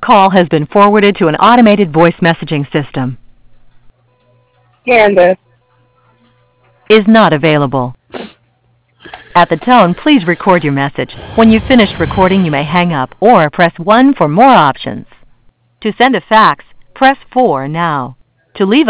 call has been forwarded to an automated voice messaging system. Candace. Is not available. At the tone, please record your message. When you've finished recording, you may hang up or press 1 for more options. To send a fax, press 4 now. To leave a